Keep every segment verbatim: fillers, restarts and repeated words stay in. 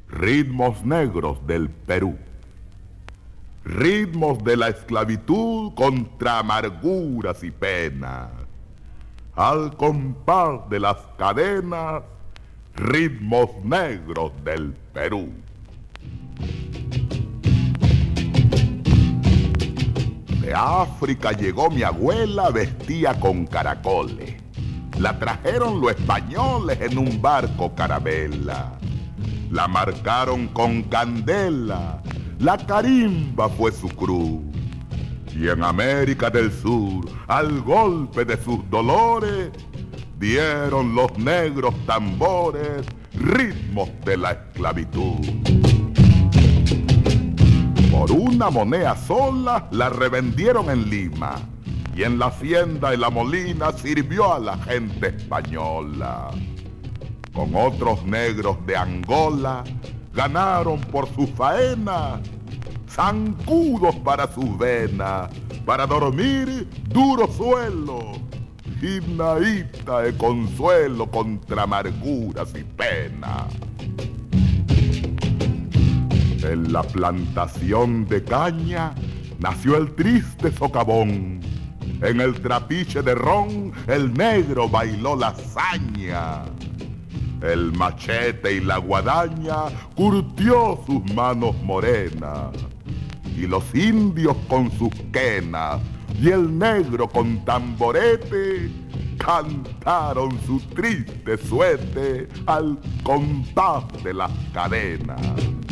Ritmos negros del Perú. Ritmos de la esclavitud contra amarguras y penas. Al compás de las cadenas, ritmos negros del Perú. De África llegó mi abuela, vestía con caracoles. La trajeron los españoles en un barco carabela. La marcaron con candela, la carimba fue su cruz. Y en América del Sur, al golpe de sus dolores, dieron los negros tambores ritmos de la esclavitud. Por una moneda sola la revendieron en Lima, y en la hacienda y la molina sirvió a la gente española. Con otros negros de Angola ganaron por su faena zancudos para sus venas, para dormir duro suelo, gimnaíta de consuelo contra amarguras y penas. En la plantación de caña nació el triste socavón. En el trapiche de ron el negro bailó la hazaña. El machete y la guadaña curtió sus manos morenas. Y los indios con sus quenas y el negro con tamborete cantaron su triste suete al compás de las cadenas.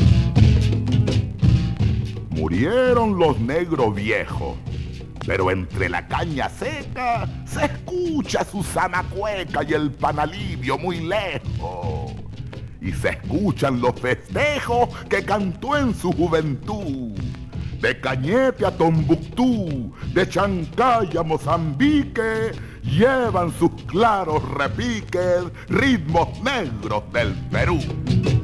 Murieron los negros viejos, pero entre la caña seca se escucha su zanacueca y el panalivio muy lejos. Y se escuchan los festejos que cantó en su juventud. De Cañete a Tombuctú, de Chancay a Mozambique, llevan sus claros repiques ritmos negros del Perú.